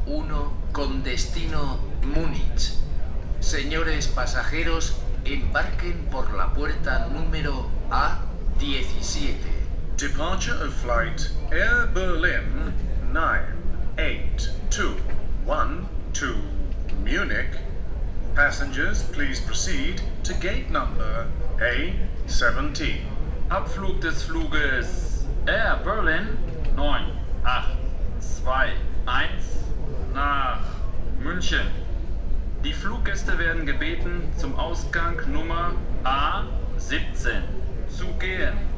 1 con destino Múnich. Señores pasajeros, embarquen por la puerta número A17. Departure of flight Air Berlin 9821 to Munich. Passengers, please proceed to gate number A17. Abflug des Fluges Air Berlin 9821 nach München. Die Fluggäste werden gebeten, zum Ausgang Nummer A17 zu gehen.